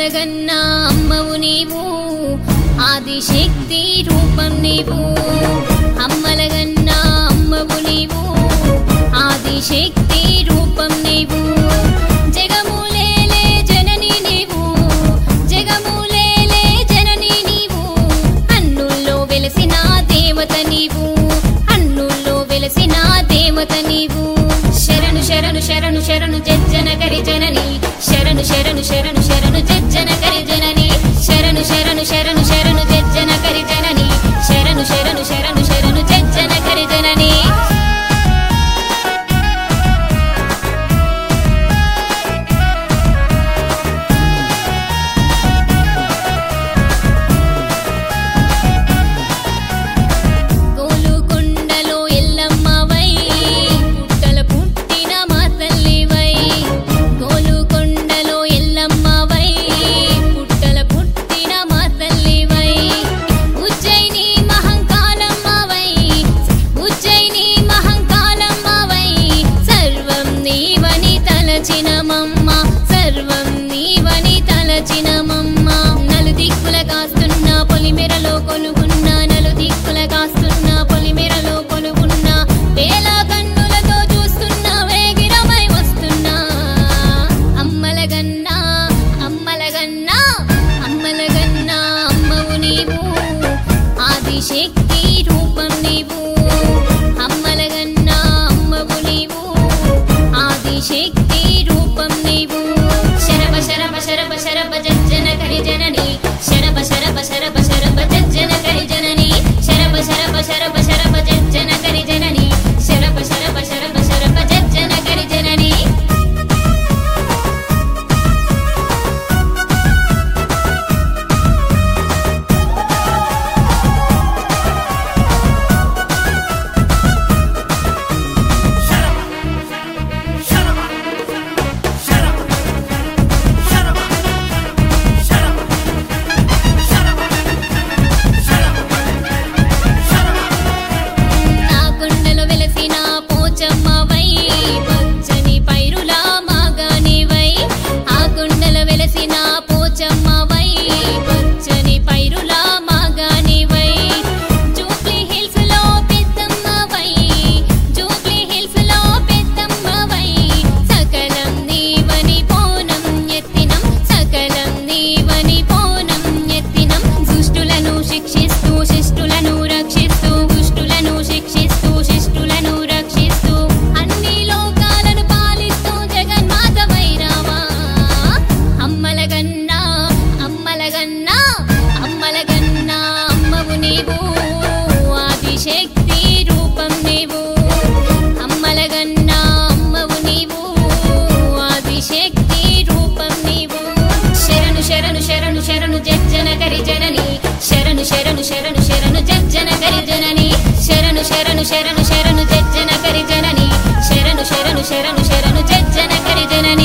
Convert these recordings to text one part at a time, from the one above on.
అమ్మలగన్నా అమ్మవు నీవు ఆదిశక్తి రూపం నీవు అమ్మలగన్నా అమ్మవు నీవు ఆదిశక్తి రూపం నీవు జగములేలే జనని నీవు జగములేలే జనని నీవు అన్నుల్లో వెలసిన దేవత నీవు అన్నుల్లో వెలసిన దేవత నీవు శరణు శరణు శరణు శరణు జజ్జనకరి జనని శరణు శరణు శరణు శరణు జజ్జనకరి జనని శరణు శరణు శరణు శరణు జజ్జనకరి జనని శరణు శరణు శరణు శరణు జజ్జనకరి జనని గోలుకొండలో ఎల్లమ్మవై పుట్టల పుట్టిన మా తల్లివై గోలుకొండలో ఎల్లమ్మవై పుట్టల పుట్టిన మా తల్లివై ఉజ్జయిని మహంకాళమ్మవై ఉజ్జయిని మహంకాళమ్మవై సర్వం నీవని తలచినమమ్మ సర్వం నీవని తలచినమమ్మ నలుదిక్కుల కాస్తున్న పొలిమెరలో కొలుగున్న నలుదిక్కుల కాస్తున్న పొలిమెరలో కొలుగున్న వేల కన్నులతో చూస్తున్న వేగిరమై వస్తున్నా అమ్మలగన్నా అమ్మలగన్నా అమ్మలగన్నా అమ్మవు నీవు ఆదిశక్తి రూపం నీవు అమ్మలగన్నా అమ్మవు నీవు ఆదిశక్తి రూపం నీవు శరభ శరభ శరభ శరభ జజ్జనకరి జనని శరభ శరభ శరభ శరభ జజ్జనకరి జనని శరభ శరభ శరభ శరభ జజ్జనకరి జనని శరభ శరభ శరభ శరభ జజ్జనకరి జనని నా కొండలో వెలసిన పోచమ్మవై పచ్చని పైరులా మాగానివై ఆ కొండలో వెలసిన పోచమ్మవై పచ్చని పైరులా మాగానివై జూబ్లీ హిల్స్ లో పెద్దమ్మవై జూబ్లీ హిల్స్ లో పెద్దమ్మవై సకలం నీవని పోనం ఎత్తినం సకలం నీవని పోనం ఎత్తినం దుష్టులను శిక్షిస్తూ శిష్టులను రక్షిస్తూ దుష్టులను శిక్షిస్తూ శిష్టులను రక్షిస్తూ అన్ని లోకాలను పాలిస్తూ జగన్మాతవై రావా అమ్మలగన్నా అమ్మలగన్నా అమ్మలగన్నా అమ్మవు నీవు ఆదిశక్తి రూపం నీవు అమ్మలగన్నా అమ్మవు నీవు ఆదిశక్తి రూపం నీవు శరణు శరణు శరణు శరణు జజ్జనకరి జనని శరణు శరణు శరణు శరణు జజ్జనకరి జనని శరణు శరణు శరణు శరణు జజ్జనకరి జనని శరణు శరణు శరణు శరణు జజ్జనకరి జనని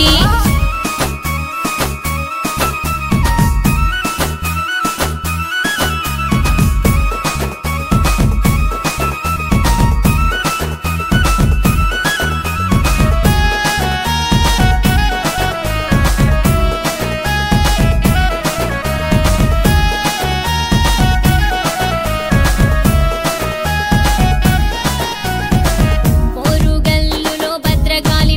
పోరుగల్లులో భద్రకాళి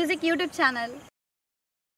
మ్యూజిక్ యూట్యూబ్ ఛానల్.